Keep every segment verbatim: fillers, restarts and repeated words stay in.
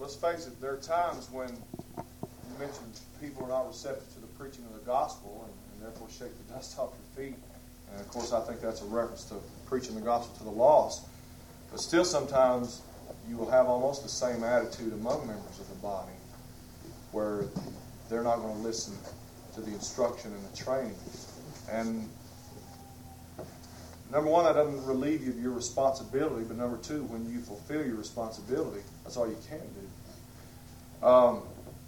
let's face it, there are times when you mentioned people are not receptive to the preaching of the gospel and, and therefore shake the dust off your feet. And of course, I think that's a reference to preaching the gospel to the lost. But still, sometimes you will have almost the same attitude among members of the body, where they're not going to listen to the instruction and the training. And number one, that doesn't relieve you of your responsibility. But number two, when you fulfill your responsibility, that's all you can do. Um,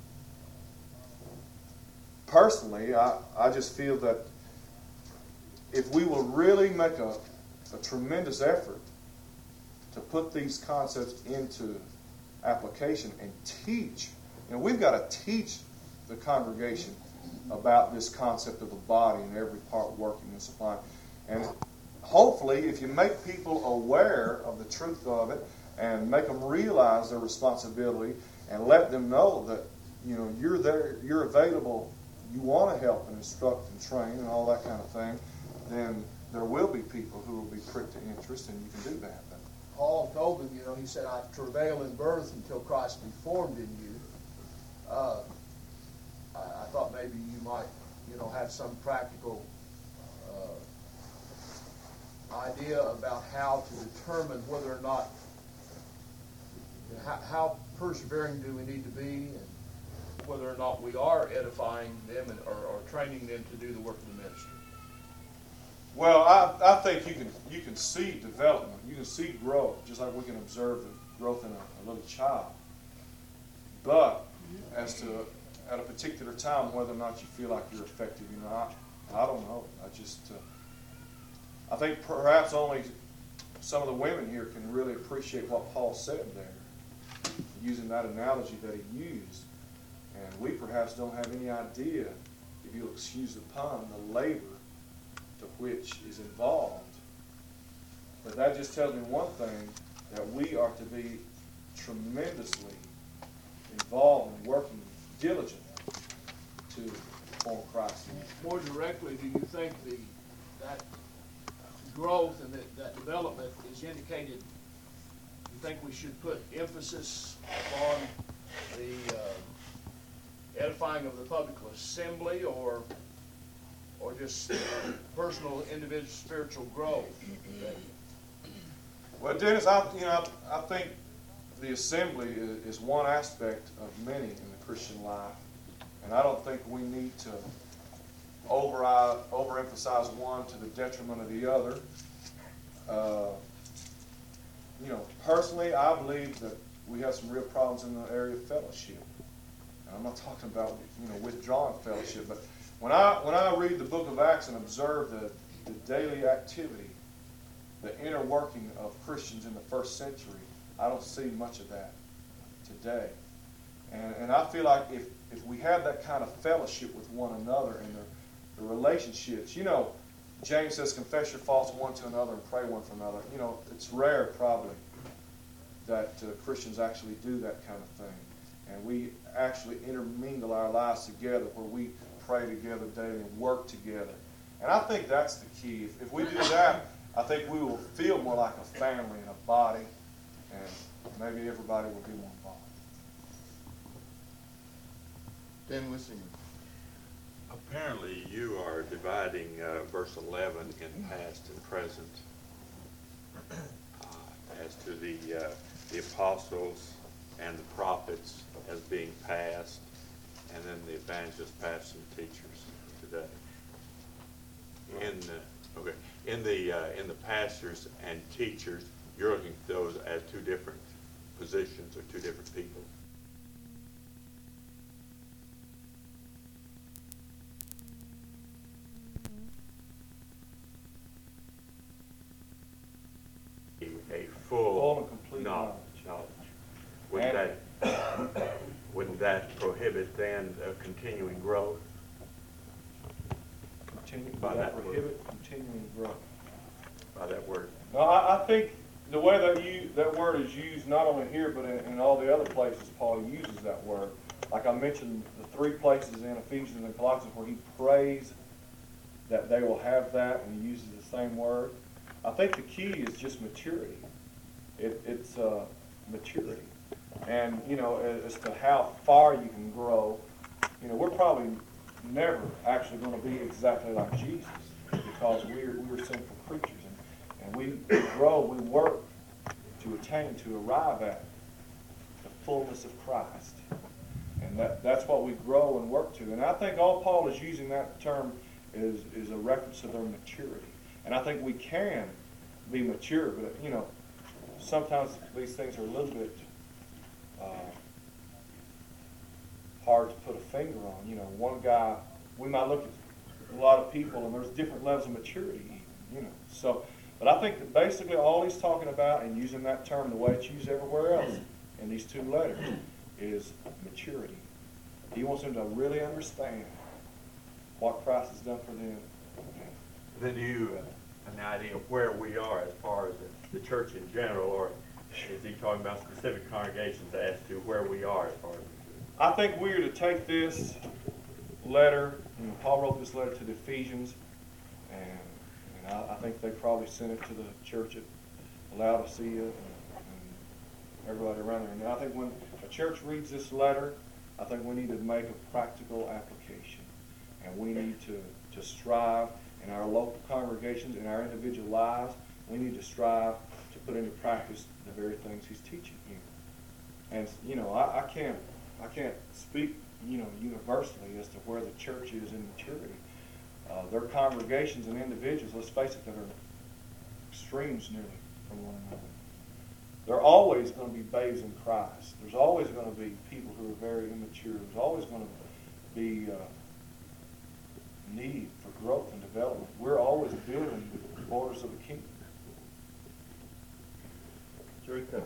personally, I, I just feel that if we will really make a, a tremendous effort to put these concepts into application and teach, you know, we've got to teach the congregation about this concept of the body and every part working and supplying. And hopefully, if you make people aware of the truth of it and make them realize their responsibility and let them know that, you know, you're there, you're available, you want to help and instruct and train and all that kind of thing, then there will be people who will be pricked to interest, and you can do that. Paul told them, you know, he said, I travail in birth until Christ be formed in you. Uh, I, I thought maybe you might, you know, have some practical uh, idea about how to determine whether or not, you know, how, how persevering do we need to be, and whether or not we are edifying them and, or, or training them to do the work of the ministry. Well, I, I think you can you can see development. You can see growth, just like we can observe the growth in a, a little child. But as to at a particular time, whether or not you feel like you're effective, you know, I, I don't know. I just uh, I think perhaps only some of the women here can really appreciate what Paul said there, using that analogy that he used. And we perhaps don't have any idea, if you'll excuse the pun, the labor to which is involved. But that just tells me one thing, that we are to be tremendously involved and working diligently to form Christ. More directly, do you think the that growth and that, that development is indicated, you think we should put emphasis on the uh, edifying of the public assembly, or or just uh, personal, individual spiritual growth? Well, Dennis, I you know I, I think the assembly is, is one aspect of many in the Christian life, and I don't think we need to over overemphasize one to the detriment of the other. Uh, you know, personally, I believe that we have some real problems in the area of fellowship. And I'm not talking about, you know, withdrawing fellowship, but when I when I read the book of Acts and observe the, the daily activity, the inner working of Christians in the first century, I don't see much of that today. And and I feel like if, if we have that kind of fellowship with one another and the, the relationships, you know, James says, confess your faults one to another and pray one for another. You know, it's rare probably that uh, Christians actually do that kind of thing. And we actually intermingle our lives together, where we pray together daily and work together. And I think that's the key. If, if we do that, I think we will feel more like a family and a body, and maybe everybody will be more involved. Dan Wissinger. Apparently you are dividing uh, verse eleven in past and present uh, as to the, uh, the apostles and the prophets as being past, and then the evangelists, pastors, and teachers today. In the, okay, in the uh, in the pastors and teachers, you're looking at those as two different positions or two different people. A full, Full and complete knowledge. knowledge. Wouldn't that, wouldn't that prohibit then a continuing growth? Continue, By that that prohibit continuing growth. By that word? No, I, I think the way that you that word is used not only here but in, in all the other places Paul uses that word. Like I mentioned, the three places in Ephesians and Colossians where he prays that they will have that, and he uses the same word. I think the key is just maturity. It, it's uh, maturity. And, you know, as to how far you can grow, you know, we're probably never actually going to be exactly like Jesus, because we're, we're sinful creatures. And, and we grow, we work to attain, to arrive at the fullness of Christ. And that, that's what we grow and work to. And I think all Paul is using that term is, is a reference to their maturity. And I think we can be mature, but, you know, sometimes these things are a little bit uh, hard to put a finger on. You know, one guy, we might look at a lot of people, and there's different levels of maturity even, you know. So, but I think that basically all he's talking about, and using that term the way it's used everywhere else in these two letters, is maturity. He wants them to really understand what Christ has done for them. Then do you uh, an idea of where we are as far as the, the church in general, or is he talking about specific congregations as to where we are as far as? I think we are to take this letter, you know, Paul wrote this letter to the Ephesians, and, and I, I think they probably sent it to the church at Laodicea and, and everybody around there. And I think when a church reads this letter, I think we need to make a practical application. And we need to, to strive in our local congregations, in our individual lives, we need to strive to put into practice the very things he's teaching here. And, you know, I, I can't I can't speak, you know, universally as to where the church is in maturity. Uh, their congregations and individuals, let's face it, that are extremes nearly from one another. There are always going to be babes in Christ. There's always going to be people who are very immature. There's always going to be uh, need for growth and development. We're always building the borders of the kingdom. Jerry Cunningham.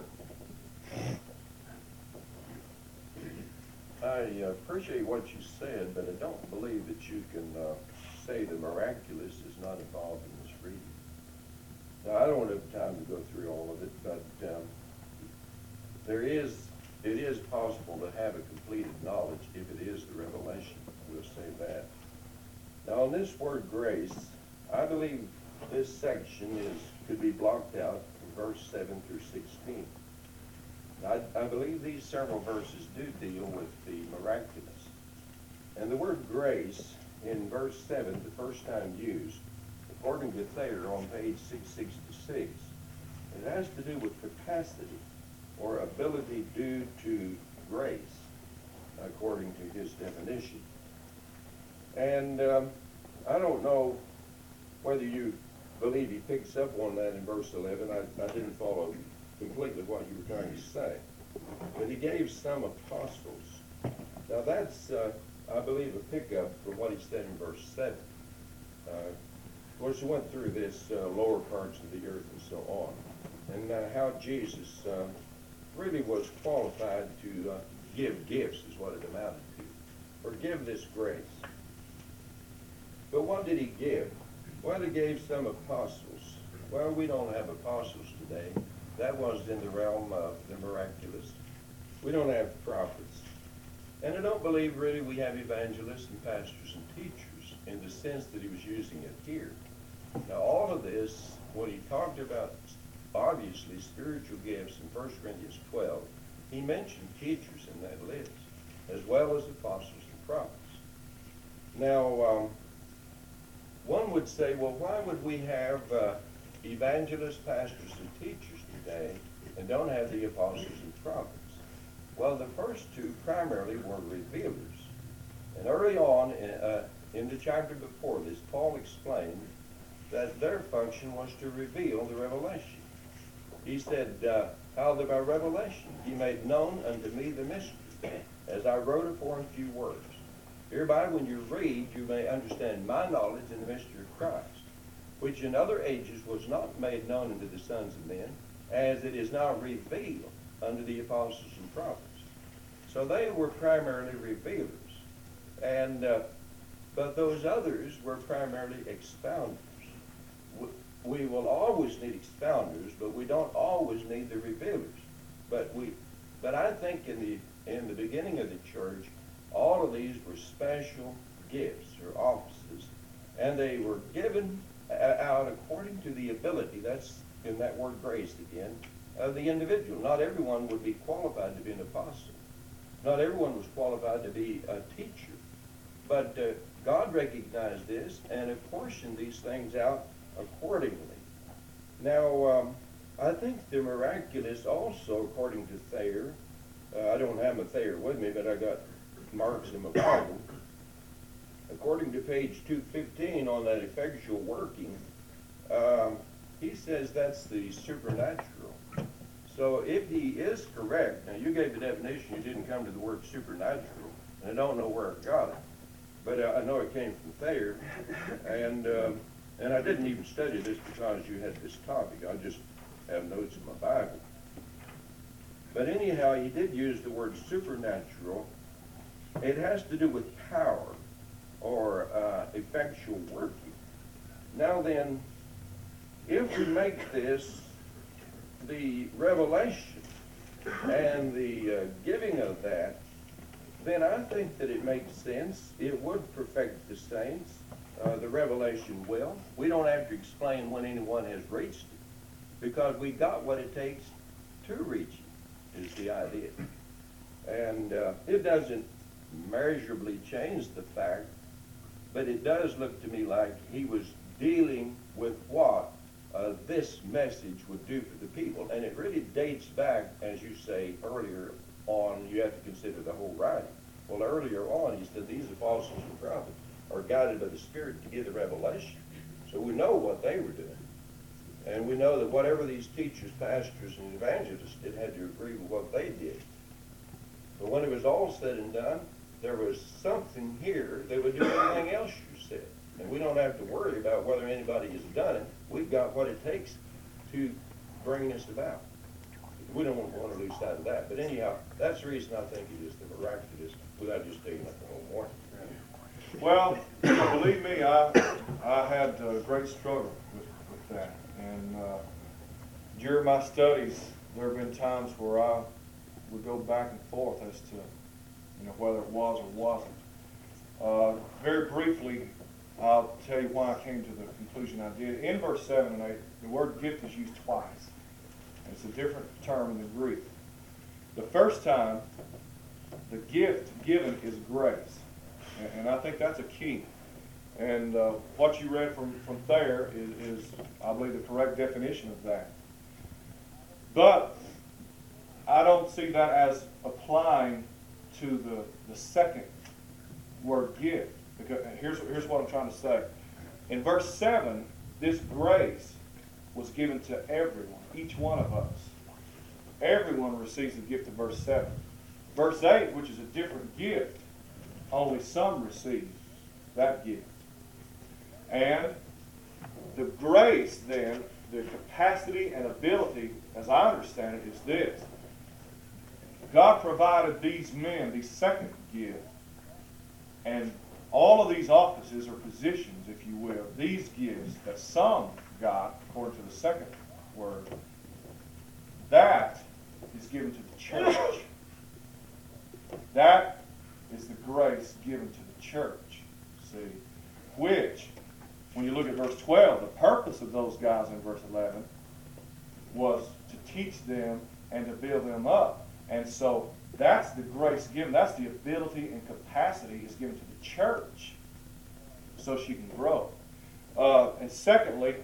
I uh, appreciate what you said, but I don't believe that you can uh, say the miraculous is not involved in this reading. Now, I don't have time to go through all of it, but um, there is, it is possible to have a completed knowledge if it is the revelation. We'll say that. Now, on this word grace, I believe this section is could be blocked out from verse seven through sixteen. I, I believe these several verses do deal with the miraculous. And the word grace in verse seven, the first time used, according to Thayer on page six sixty-six, it has to do with capacity or ability due to grace, according to his definition. And um, I don't know whether you believe he picks up on that in verse eleven. I, I didn't follow completely what you were trying to say. But he gave some apostles. Now that's, uh, I believe, a pickup from what he said in verse seven. Uh, of course, he went through this uh, lower parts of the earth and so on. And uh, how Jesus uh, really was qualified to uh, give gifts is what it amounted to. Or give this grace. But what did he give? Well, he gave some apostles. Well, we don't have apostles today. That was in the realm of the miraculous. We don't have prophets. And I don't believe really we have evangelists and pastors and teachers in the sense that he was using it here. Now all of this, when he talked about obviously spiritual gifts in First Corinthians twelve, he mentioned teachers in that list, as well as apostles and prophets. Now, um, one would say, well, why would we have uh, evangelists, pastors, and teachers today and don't have the apostles and prophets? Well, the first two primarily were revealers. And early on in, uh, in the chapter before this, Paul explained that their function was to reveal the revelation. He said, uh, how that by revelation he made known unto me the mystery, as I wrote afore in few words. Hereby, when you read, you may understand my knowledge in the mystery of Christ, which in other ages was not made known unto the sons of men, as it is now revealed unto the apostles and prophets. So they were primarily revealers. And, uh, but those others were primarily expounders. We will always need expounders, but we don't always need the revealers. But we, but I think in the in the beginning of the church, all of these were special gifts or offices, and they were given out according to the ability. That's in that word grace again, of the individual. Not everyone would be qualified to be an apostle. Not everyone was qualified to be a teacher. But uh, God recognized this and apportioned these things out accordingly. Now, um, I think the miraculous also, according to Thayer, uh, I don't have my Thayer with me, but I got marks in my Bible. According to page two fifteen on that effectual working, um, he says that's the supernatural. So if he is correct, now you gave the definition, you didn't come to the word supernatural, and I don't know where I got it, but uh, I know it came from Thayer, and um, and I didn't even study this because you had this topic. I just have notes in my Bible. But anyhow, he did use the word supernatural. It has to do with power or uh, effectual working. Now then, if we make this the revelation and the uh, giving of that, then I think that it makes sense. It would perfect the saints. Uh, the revelation will. We don't have to explain when anyone has reached it, because we got what it takes to reach it, is the idea. And uh, it doesn't measurably change the fact, but it does look to me like he was dealing with what uh, this message would do for the people. And it really dates back, as you say, earlier on. You have to consider the whole writing. Well, earlier on, he said these apostles and prophets are guided by the Spirit to give the revelation. So we know what they were doing. And we know that whatever these teachers, pastors, and evangelists did had to agree with what they did. But when it was all said and done, there was something here that would do everything else you said. And we don't have to worry about whether anybody has done it. We've got what it takes to bring this about. We don't want to lose sight of that. But anyhow, that's the reason I think it is the miraculous, without just taking up the whole morning. Well, believe me, I I had a great struggle with, with that. And uh, during my studies, there have been times where I would go back and forth as to, you know, whether it was or wasn't. Uh, very briefly, I'll tell you why I came to the conclusion I did. In verse seven and eight, the word gift is used twice. It's a different term in the Greek. The first time, the gift given is grace. And, and I think that's a key. And uh, what you read from, from Thayer is, is, I believe, the correct definition of that. But I don't see that as applying to the, the second word gift. Because here's, here's what I'm trying to say. In verse seven, this grace was given to everyone, each one of us. Everyone receives the gift of verse seven. Verse eight, which is a different gift, only some receive that gift. And the grace, then, the capacity and ability, as I understand it, is this. God provided these men, these second gift, and all of these offices or positions, if you will, these gifts that some got, according to the second word, that is given to the church. That is the grace given to the church, see, which, when you look at verse twelve, the purpose of those guys in verse eleven was to teach them and to build them up. And so that's the grace given. That's the ability and capacity is given to the church so she can grow. Uh, and secondly,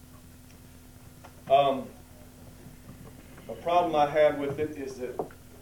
um, a problem I had with it is that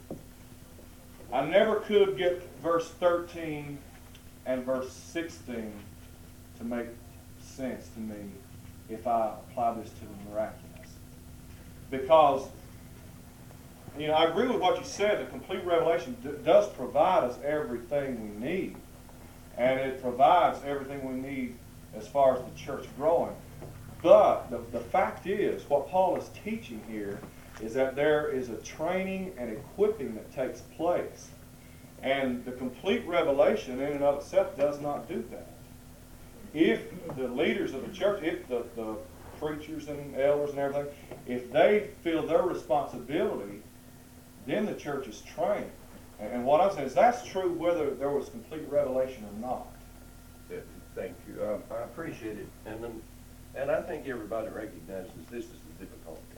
I never could get verse thirteen and verse sixteen to make sense to me if I apply this to the miraculous. Because, you know, I agree with what you said. The complete revelation d- does provide us everything we need. And it provides everything we need as far as the church growing. But the, the fact is, what Paul is teaching here is that there is a training and equipping that takes place. And the complete revelation in and of itself does not do that. If the leaders of the church, if the, the preachers and elders and everything, if they feel their responsibility, then the church is trained. And, and what I'm saying is that's true whether there was complete revelation or not. Yeah, thank you. Um, I appreciate it. And then, and I think everybody recognizes this is a difficult text.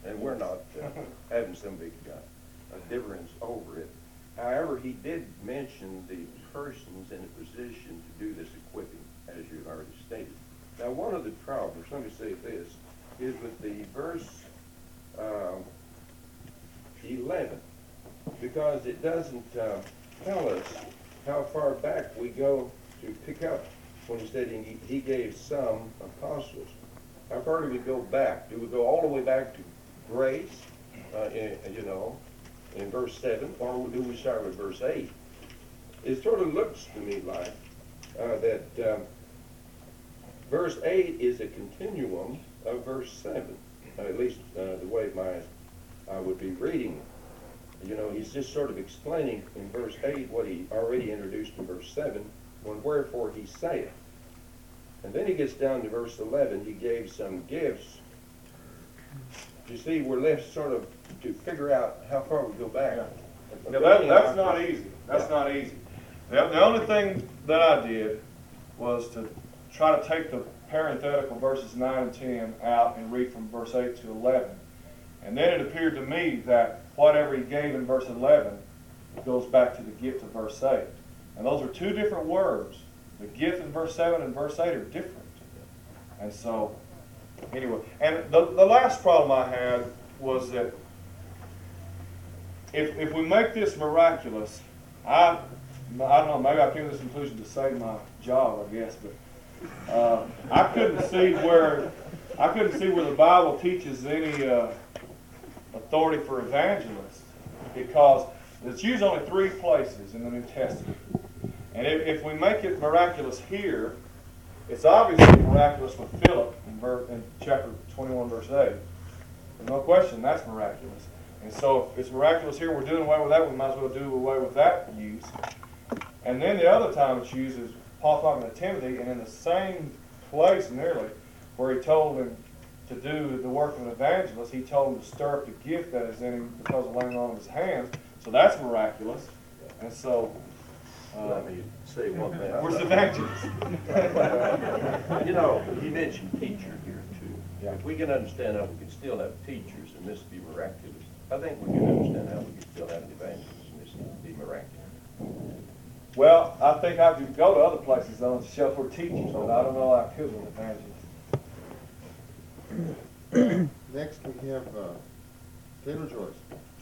and we're not uh, having some big uh, a difference over it. However, he did mention the persons in a position to do this equipping, as you already stated. Now, one of the problems, let me say this, is with the verse um, eleven, because it doesn't uh, tell us how far back we go to pick up when he said he, he gave some apostles. How far do we go back? Do we go all the way back to grace, uh, in, you know, in verse seven, or do we start with verse eight? It sort of looks to me like uh, that um, verse eight is a continuum of verse seven, uh, at least uh, the way my I would be reading it. You know, he's just sort of explaining in verse eight what he already introduced in verse seven, when wherefore he saith. And then he gets down to verse eleven, he gave some gifts. You see, we're left sort of to figure out how far we go back. Yeah. Now that, that's not easy. That's yeah. not easy. The, the only thing that I did was to try to take the parenthetical verses nine and ten out and read from verse eight to eleven. And then it appeared to me that whatever he gave in verse eleven goes back to the gift of verse eight. And those are two different words. The gift in verse seven and verse eight are different. And so, anyway. And the, the last problem I had was that if, if we make this miraculous, I, I don't know, maybe I came to this conclusion to save my job, I guess, but uh, I couldn't see where I couldn't see where the Bible teaches any uh, authority for evangelists, because it's used only three places in the New Testament. And if, if we make it miraculous here, it's obviously miraculous with Philip in, verse, in chapter twenty-one, verse eight. There's no question that's miraculous. And so if it's miraculous here, we're doing away with that, we might as well do away with that use. And then the other time it's used is Paul talking to Timothy, and in the same place nearly where he told him to do the work of an evangelist, he told him to stir up the gift that is in him because of laying on of his hands. So that's miraculous. And so, uh, let me say one thing. Where's the evangelist? You know, he mentioned teacher here too. Yeah. If we can understand how we can still have teachers and this be miraculous, I think we can understand how we can still have an evangelist and this be miraculous. Well, I think I could go to other places though and show for teachers, but I don't know I could with evangelists. Next we have uh, Taylor Joyce.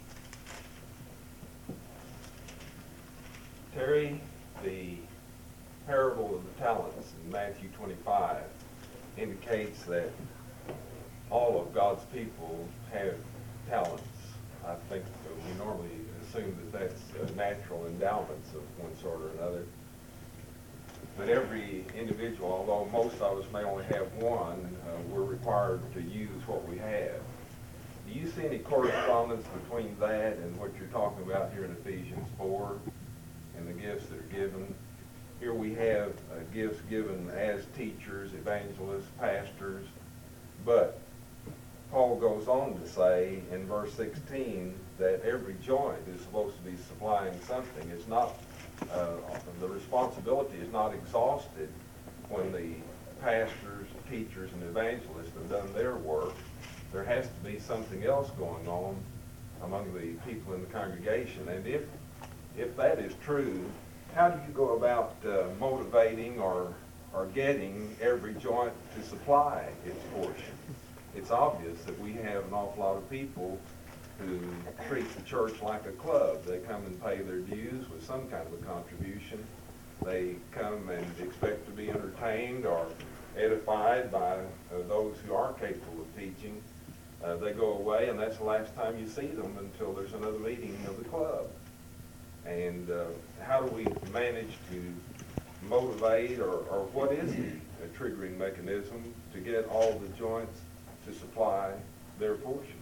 Terry, the parable of the talents in Matthew twenty-five indicates that all of God's people have talents. I think we normally assume that that's uh, natural endowments of one sort or another. But every individual, although most of us may only have one, uh, we're required to use what we have. Do you see any correspondence between that and what you're talking about here in Ephesians four and the gifts that are given? Here we have uh, gifts given as teachers, evangelists, pastors, but Paul goes on to say in verse sixteen that every joint is supposed to be supplying something. It's not, uh, the responsibility is not exhausted when the pastors, teachers, and evangelists have done their work. There has to be something else going on among the people in the congregation. And if, if that is true, how do you go about uh, motivating or, or getting every joint to supply its portion? It's obvious that we have an awful lot of people who treat the church like a club. They come and pay their dues with some kind of a contribution. They come and expect to be entertained or edified by uh, those who are capable of teaching. Uh, they go away, and that's the last time you see them until there's another meeting of the club. And uh, how do we manage to motivate, or, or what is the uh, triggering mechanism to get all the joints to supply their portion?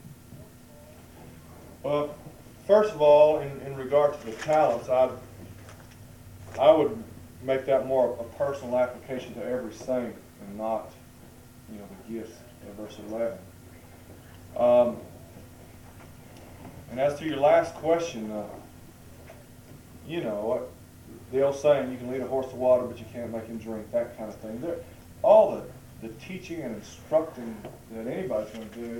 Well, first of all, in, in regard to the talents, I I would make that more a personal application to every saint and not, you know, the gifts in verse eleven. Um, and as to your last question, uh, you know, what the old saying, you can lead a horse to water, but you can't make him drink, that kind of thing. There, all the, the teaching and instructing that anybody's going to do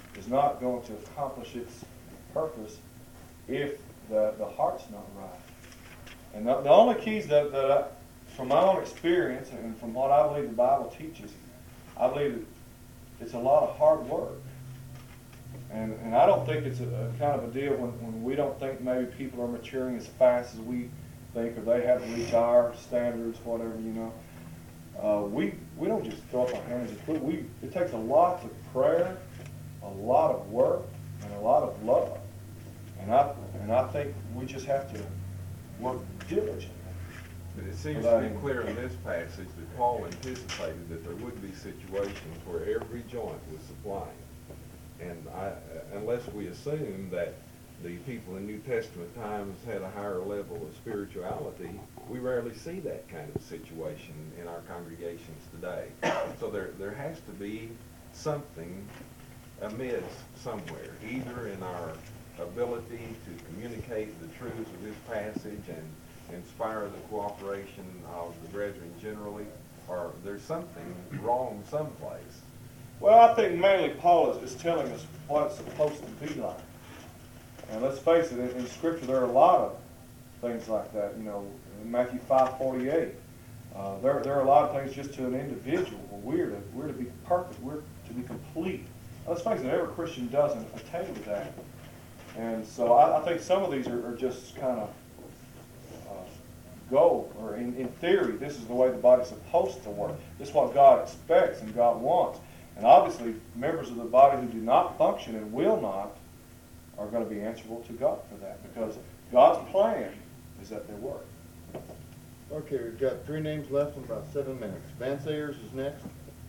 is not going to accomplish its purpose if the, the heart's not right. And the, the only keys that, that I, from my own experience and from what I believe the Bible teaches, I believe that it's a lot of hard work. And, and I don't think it's a, a kind of a deal when, when we don't think maybe people are maturing as fast as we think, or they have to reach our standards, whatever, you know. Uh, we we don't just throw up our hands and quit. We it takes a lot of prayer, a lot of work, and a lot of love. And I and I think we just have to work diligently. But it seems Without to be any- clear in this passage that Paul anticipated that there would be situations where every joint was supplying. And I, uh, unless we assume that the people in New Testament times had a higher level of spirituality, we rarely see that kind of situation in our congregations today. So there, there has to be something amiss somewhere, either in our ability to communicate the truths of this passage and inspire the cooperation of the brethren generally, or there's something wrong someplace. Well, I think mainly Paul is, is telling us what it's supposed to be like. And let's face it, in, in Scripture there are a lot of things like that. You know, in Matthew five forty-eight, uh, there there are a lot of things just to an individual. We're to we're to be perfect. We're to be complete. Let's face it, every Christian doesn't attain to that. And so I, I think some of these are, are just kind of uh, goal, or in, in theory, this is the way the body's supposed to work. This is what God expects and God wants. And obviously, members of the body who do not function and will not are going to be answerable to God for that, because God's plan is that they work. Okay, we've got three names left in about seven minutes. Van Sayers is next.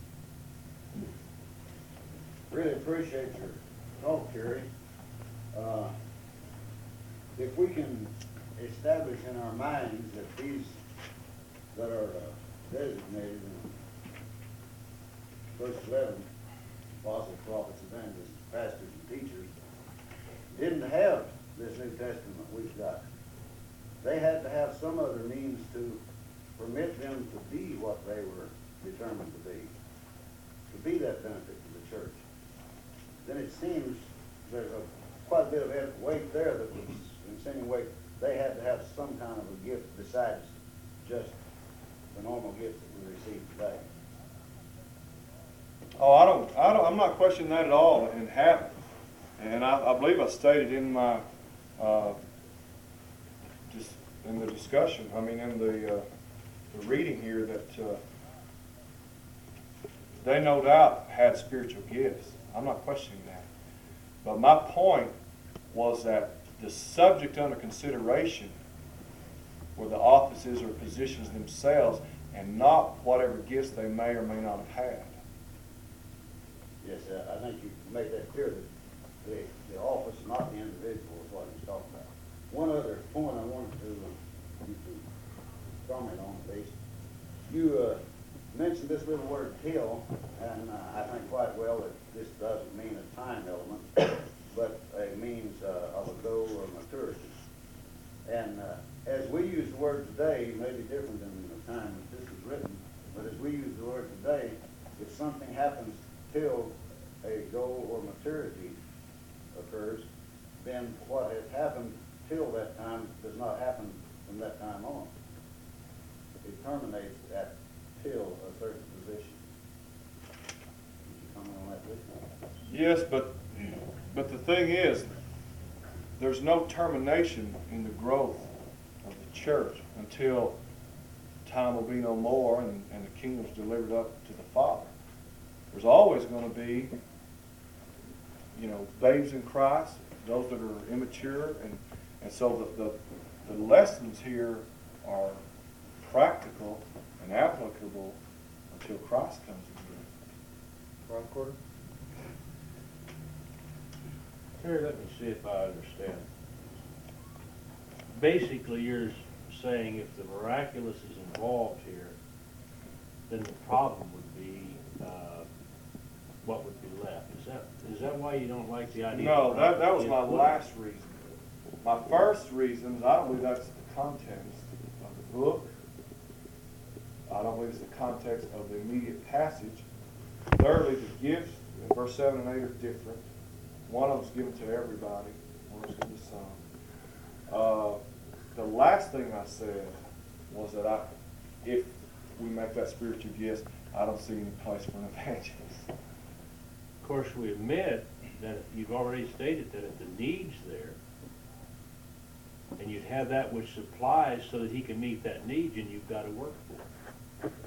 Really appreciate your talk, Kerry. Uh, if we can establish in our minds that these that are uh, designated in verse eleven, apostles, prophets, evangelists, pastors, and teachers, didn't have this New Testament we've got. They had to have some other means to permit them to be what they were determined to be, to be that benefit to the church. Then it seems there's a quite a bit of weight there that was insinuate they had to have some kind of a gift besides just the normal gifts that we receive today. Oh, I don't, I don't, I'm not questioning that at all, and haven't. And I, I believe I stated in my, uh, just in the discussion, I mean, in the, uh, the reading here, that uh, they no doubt had spiritual gifts. I'm not questioning that. But my point was that the subject under consideration were the offices or positions themselves, and not whatever gifts they may or may not have had. Yes, uh, I think you make that clear that the, the office, not the individual, is what he's talking about. One other point I wanted to, uh, you to comment on, please. You uh, mentioned this little word "till," and uh, I think quite well that this doesn't mean a time element, but it means uh, of a goal or maturity. And uh, as we use the word today, it may be different than the time that this was written, but as we use the word today, if something happens till a goal or maturity occurs, then what has happened till that time does not happen from that time on. It terminates at till a certain position. Would you comment on that, please? Yes, but but the thing is, there's no termination in the growth of the church until time will be no more and, and the kingdom's delivered up to the Father. There's always going to be, you know, babes in Christ, those that are immature, and, and so the, the, the lessons here are practical and applicable until Christ comes again. Ron Quarter? Terry, let me see if I understand. Basically, you're saying if the miraculous is involved here, then the problem would be uh, what would be left. Is that is that why you don't like the idea? No, of that, that was my miraculous? last reason. My first reason is I don't believe that's the context of the book. I don't believe it's the context of the immediate passage. Thirdly, the gifts in verse seven and eight are different. One of them's given to everybody, one of them's given to some. Uh, the last thing I said was that I, if we make that spiritual gift, I don't see any place for an evangelist. Of course, we admit that you've already stated that if the need's there, and you'd have that which supplies so that he can meet that need, and you've got to work for it.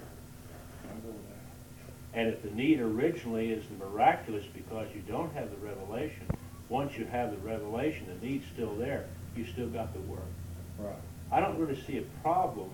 And if the need originally is the miraculous because you don't have the revelation, once you have the revelation, the need's still there, you still got to work. Right. I don't really see a problem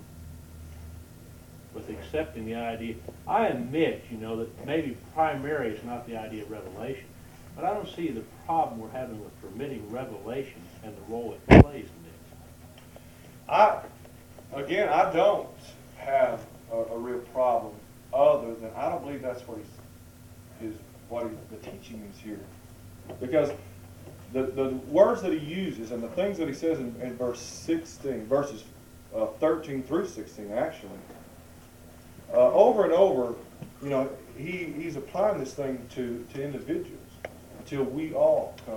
with accepting the idea. I admit, you know, that maybe primary is not the idea of revelation, but I don't see the problem we're having with permitting revelation and the role it plays in this. I, again, I don't have a, a real problem other than I don't believe that's what he's, his, what he, the teaching is here. Because the, the words that he uses and the things that he says in, in verse sixteen, verses uh, thirteen through sixteen actually, uh, over and over, you know, he, he's applying this thing to, to individuals until we all come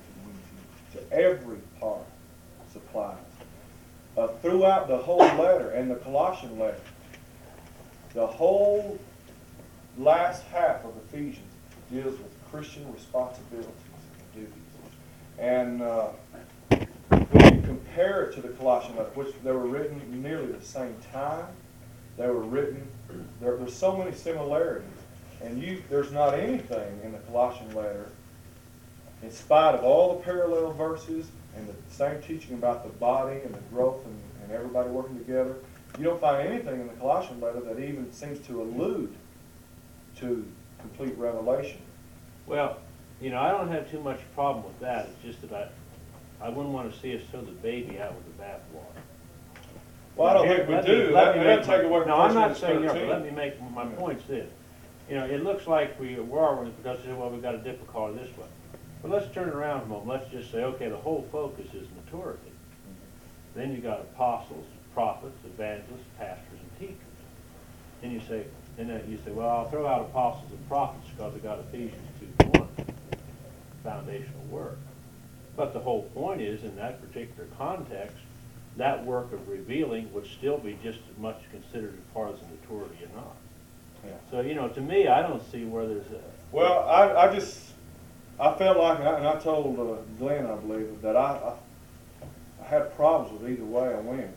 to every part supplies. Uh, throughout the whole letter and the Colossian letter, the whole last half of Ephesians deals with Christian responsibilities and duties. And uh, when you compare it to the Colossian letter, which they were written nearly the same time, they were written, there, there's so many similarities. And you, there's not anything in the Colossian letter, in spite of all the parallel verses and the same teaching about the body and the growth and, and everybody working together, you don't find anything in the Colossian letter that even seems to allude to complete revelation. Well, you know, I don't have too much problem with that. It's just that I, I wouldn't want to see us throw the baby out with the bathwater. Well, I don't Here, think we let do. me- let That, me that make take my- away from No, I'm not First saying, Corinthians you're- but let thirteen. me make, my Yeah. point's this. You know, it looks like we were, because, well, we've got a difficulty this way. But let's turn it around a moment. Let's just say, okay, the whole focus is maturity. Then you got apostles, prophets, evangelists, pastors, and teachers. Then you say, then you say, well, I'll throw out apostles and prophets because I got Ephesians two one, foundational work. But the whole point is, in that particular context, that work of revealing would still be just as much considered as part of the maturity or not. Yeah. So, you know, to me, I don't see where there's a... Well, I, I just, I felt like, and I, and I told uh, Glenn, I believe, that I, I, I had problems with either way I went.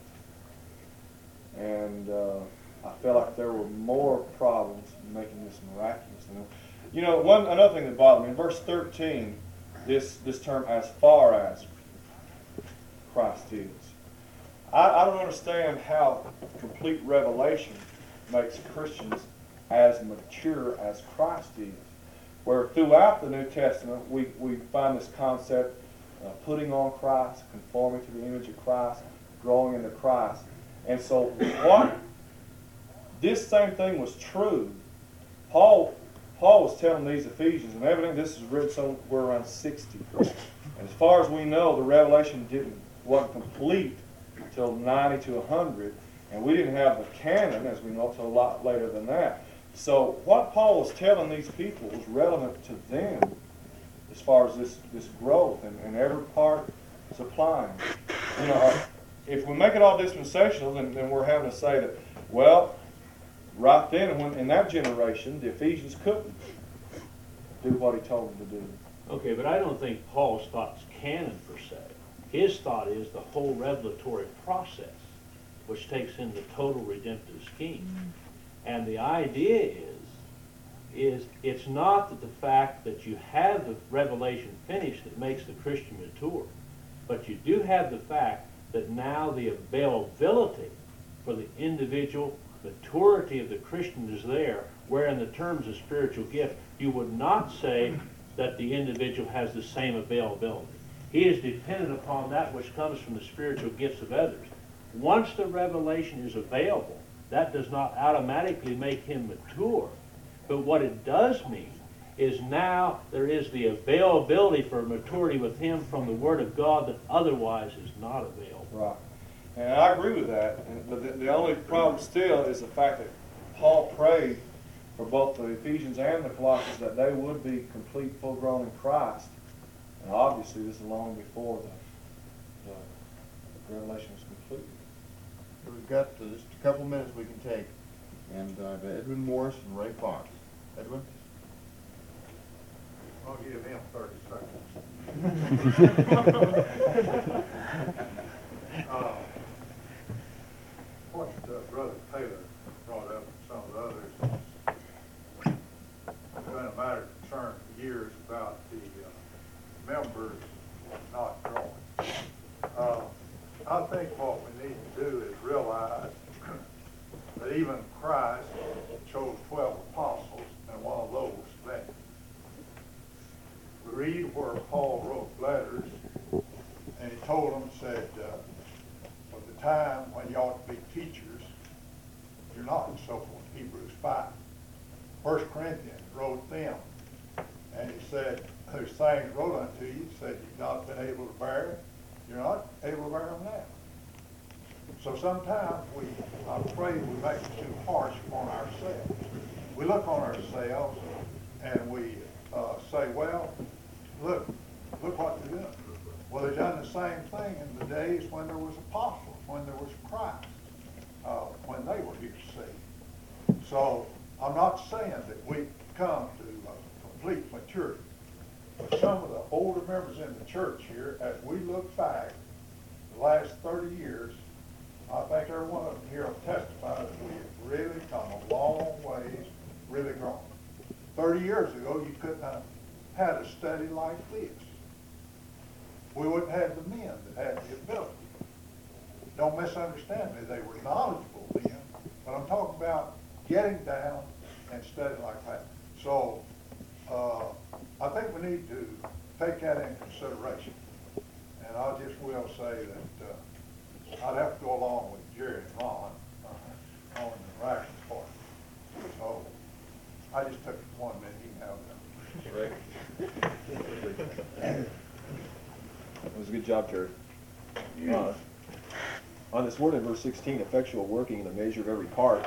And uh, I felt like there were more problems making this miraculous. And, you know, one another thing that bothered me, in verse thirteen, this, this term, as far as Christ is. I, I don't understand how complete revelation makes Christians as mature as Christ is. Where throughout the New Testament, we, we find this concept of putting on Christ, conforming to the image of Christ, growing into Christ. And so what this same thing was true. Paul Paul was telling these Ephesians, and evidently this is written somewhere around sixty. And as far as we know, the revelation didn't wasn't complete until ninety to one hundred, and we didn't have the canon, as we know, until a lot later than that. So what Paul was telling these people was relevant to them as far as this, this growth and, and every part supplying. You know, if we make it all dispensational, then, then we're having to say that, well, right then, when in that generation, the Ephesians couldn't do what he told them to do. Okay, but I don't think Paul's thought's canon per se. His thought is the whole revelatory process, which takes in the total redemptive scheme. And the idea is, is it's not that the fact that you have the revelation finished that makes the Christian mature, but you do have the fact that now the availability for the individual maturity of the Christian is there, where in the terms of spiritual gift, you would not say that the individual has the same availability. He is dependent upon that which comes from the spiritual gifts of others. Once the revelation is available, that does not automatically make him mature. But what it does mean is now there is the availability for maturity with him from the Word of God that otherwise is not available. Right. And I agree with that. And, but the, the only problem still is the fact that Paul prayed for both the Ephesians and the Colossians that they would be complete, full-grown in Christ And obviously, this is long before the, the revelation was completed. We've got uh, just a couple minutes we can take, and uh, Edwin Morris and Ray Fox. Edwin? I'll give him thirty seconds. uh, what uh, Brother Taylor brought up and some of the others has been a matter of concern for years about the uh, members not growing. Uh, I think what we need to do is realize that even Christ chose twelve apostles, and one of those left. We read where Paul wrote letters, and he told them, said, uh, for the time when you ought to be teachers, you're not, and so forth, Hebrews five. First Corinthians wrote them, and he said, there's things wrote unto you, he said you've not been able to bear it, you're not able to bear them now. So sometimes we, I'm afraid we make it too harsh on ourselves. We look on ourselves and we uh, say, well, look, look what they're doing. Well, they've done the same thing in the days when there was apostles, when there was Christ, uh, when they were here to see. So I'm not saying that we come to uh, complete maturity. But some of the older members in the church here, as we look back the last thirty years, I think every one of them here will testify that we have really come a long ways, really grown. thirty years ago, you couldn't have had a study like this. We wouldn't have the men that had the ability. Don't misunderstand me. They were knowledgeable then, but I'm talking about getting down and studying like that. So uh, I think we need to take that in consideration. And I just will say that uh, I'd have to go along with Jerry and Ron uh, on the Rackens part. So I just took it one minute. You can have that. That was a good job, Terry. Uh, on this word in verse sixteen, effectual working in the measure of every part,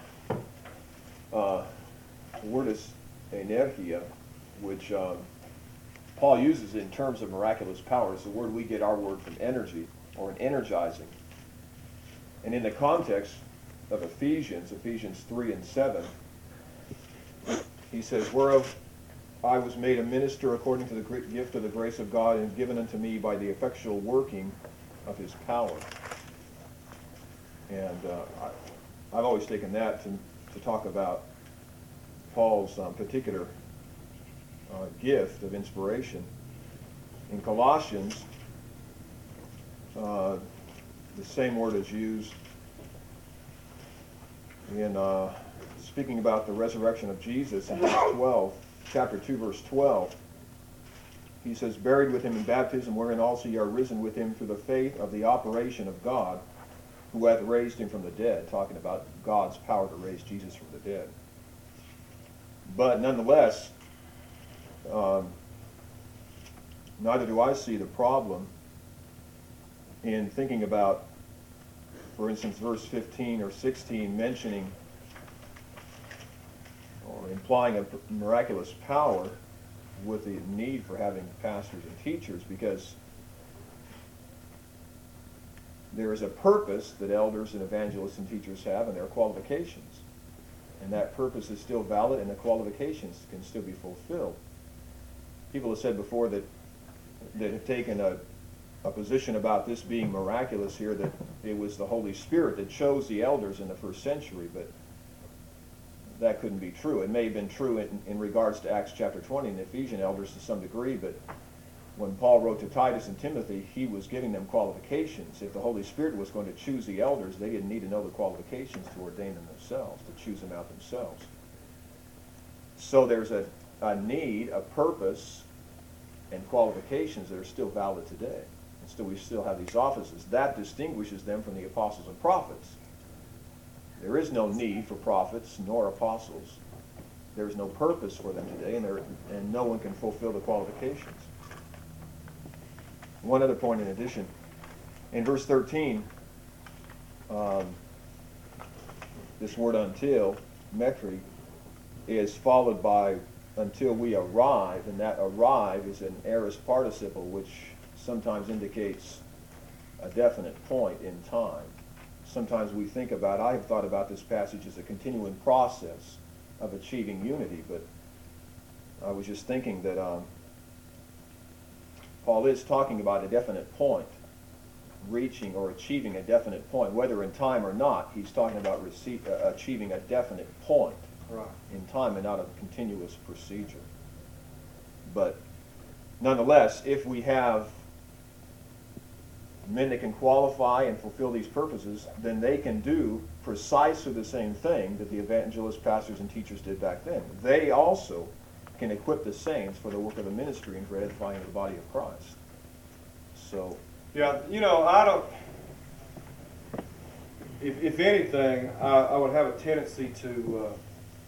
uh, the word is energia, which um, Paul uses in terms of miraculous power. It's the word we get our word from energy, or an energizing. And in the context of Ephesians, Ephesians three and seven, he says, whereof I was made a minister according to the great gift of the grace of God, and given unto me by the effectual working of his power. And uh, I, I've always taken that to, to talk about Paul's um, particular uh, gift of inspiration. In Colossians, uh, the same word is used in uh, speaking about the resurrection of Jesus in verse twelve. Chapter two, verse twelve, he says, buried with him in baptism, wherein also ye are risen with him through the faith of the operation of God, who hath raised him from the dead, talking about God's power to raise Jesus from the dead. But nonetheless, um, neither do I see the problem in thinking about, for instance, verse fifteen or sixteen, mentioning or implying a miraculous power with the need for having pastors and teachers, because there is a purpose that elders and evangelists and teachers have, and their qualifications. And that purpose is still valid, and the qualifications can still be fulfilled. People have said before that that have taken a, a position about this being miraculous here, that it was the Holy Spirit that chose the elders in the first century, but that couldn't be true. It may have been true in, in regards to Acts chapter twenty and the Ephesian elders to some degree, but when Paul wrote to Titus and Timothy, he was giving them qualifications. If the Holy Spirit was going to choose the elders, they didn't need to know the qualifications to ordain them themselves, to choose them out themselves. So there's a, a need, a purpose, and qualifications that are still valid today. And still, we still have these offices. That distinguishes them from the apostles and prophets. There is no need for prophets nor apostles. There is no purpose for them today, and, there, and no one can fulfill the qualifications. One other point in addition. In verse thirteen, um, this word until, metri, is followed by until we arrive, and that arrive is an aorist participle, which sometimes indicates a definite point in time. Sometimes we think about, I've thought about this passage as a continuing process of achieving unity, but I was just thinking that um, Paul is talking about a definite point, reaching or achieving a definite point, whether in time or not. He's talking about receive, uh, achieving a definite point Right. in time and not a continuous procedure. But nonetheless, if we have men that can qualify and fulfill these purposes, then they can do precisely the same thing that the evangelists, pastors, and teachers did back then. They also can equip the saints for the work of the ministry and for edifying the body of Christ. So, Yeah, you know, I don't, if, if anything, I, I would have a tendency to uh,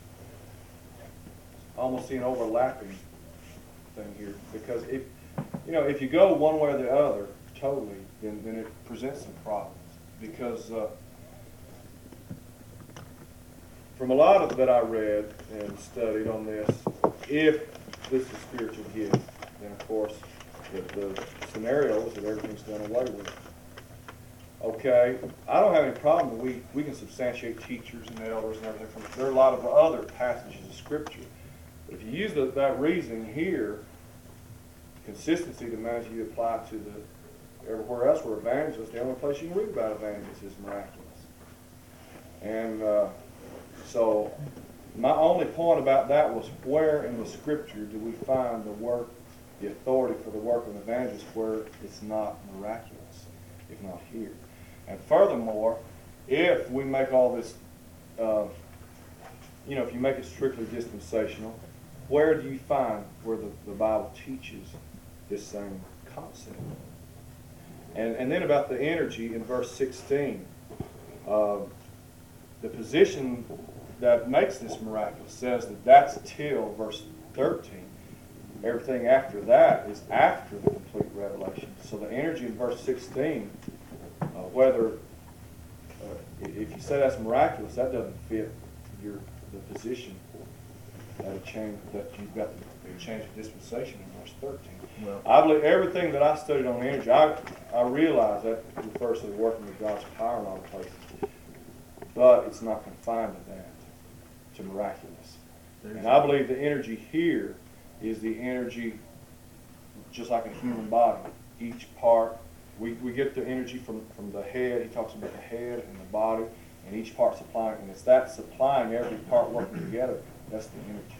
almost see an overlapping thing here. Because if, you know, if you go one way or the other, totally, then, then it presents some problems. Because uh, from a lot of that I read and studied on this, if this is spiritual gift, then of course the, the scenario is that everything's done away with. Okay, I don't have any problem. We we can substantiate teachers and elders and everything. From, there are a lot of other passages of Scripture. But if you use the, that reasoning here, consistency demands you apply to the everywhere else where evangelists. The only place you can read about evangelists is miraculous. And uh, so my only point about that was, where in the Scripture do we find the work, the authority for the work of evangelists where it's not miraculous, if not here? And furthermore, if we make all this, uh, you know, if you make it strictly dispensational, where do you find where the, the Bible teaches this same concept? And, and then about the energy in verse sixteen, uh, the position that makes this miraculous says that that's till verse thirteen. Everything after that is after the complete revelation. So the energy in verse sixteen, uh, whether, uh, if you say that's miraculous, that doesn't fit your the position that a change, that you've got the change of dispensation in verse thirteen. well, I believe everything that I studied on energy, I, I realize that refers to the working of God's power in all places. But it's not confined to that, to miraculous. And I believe the energy here is the energy just like a human body. Each part, we, we get the energy from, from the head. He talks about the head and the body, and each part supplying. And it's that supplying every part working together, that's the energy.